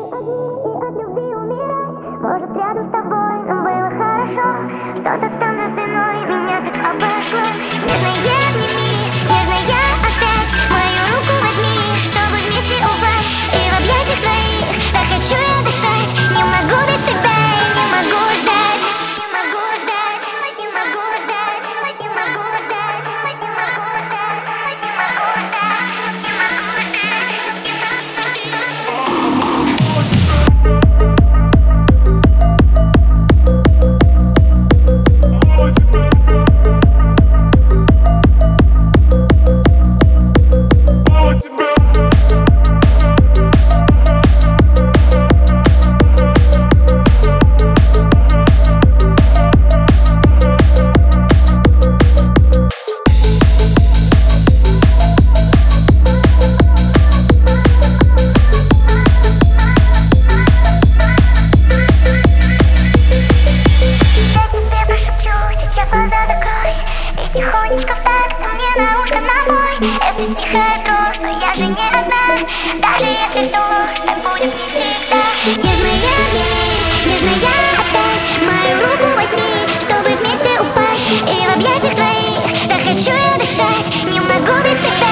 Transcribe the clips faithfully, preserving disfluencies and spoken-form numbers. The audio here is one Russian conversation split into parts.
Может, рядом с тобой нам было хорошо. Что-то там за спиной меня так обошло. Нежная обними, нежная опять мою руку возьми, чтобы вместе упасть. И в объятиях твоих так хочу я дышать. Не могу без тебя, не могу ждать. Не могу ждать, не могу ждать, не могу ждать, не могу ждать, не могу ждать, не могу тихонечко в такт мне на ушко набой. Это тихая дрожь, но я же не одна. Даже если все ложь, так будет не всегда. Нежная обними, нежная опять мою руку возьми, чтобы вместе упасть. И в объятиях твоих так хочу я дышать. Не могу без тебя.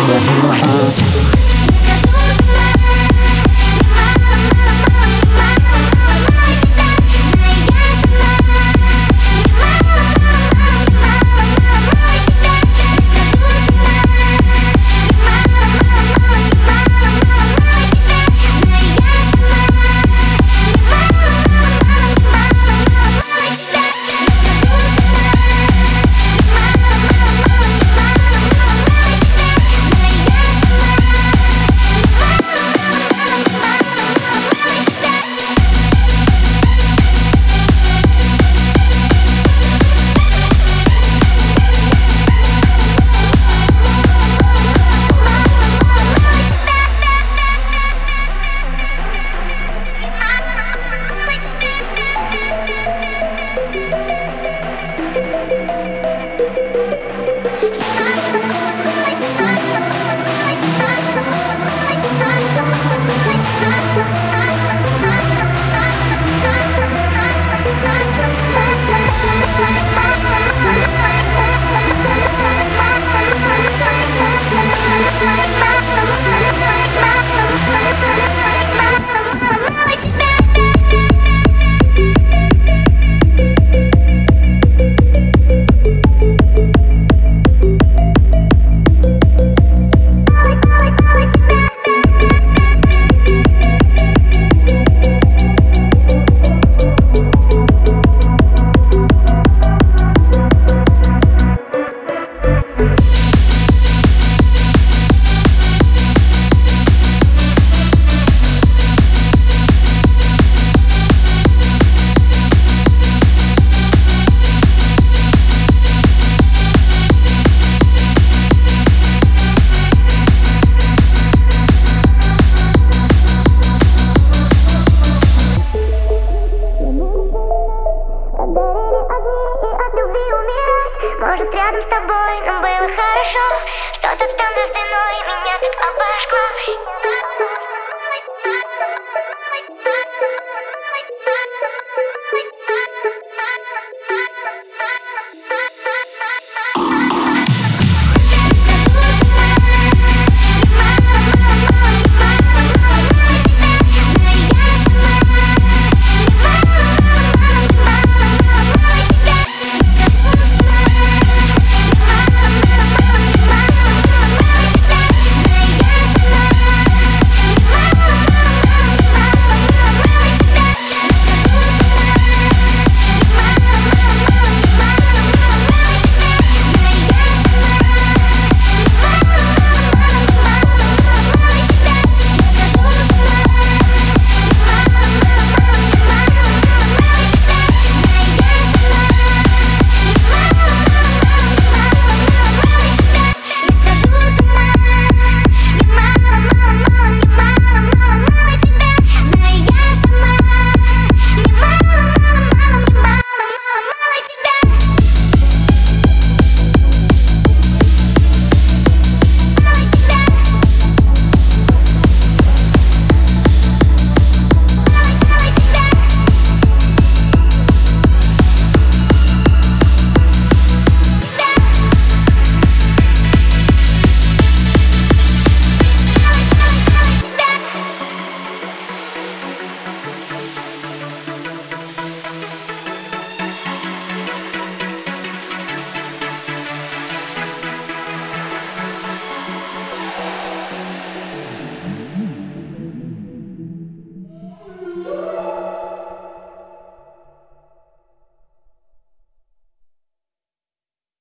Может, рядом с тобой нам было хорошо. Что-то там за спиной меня так обожгло.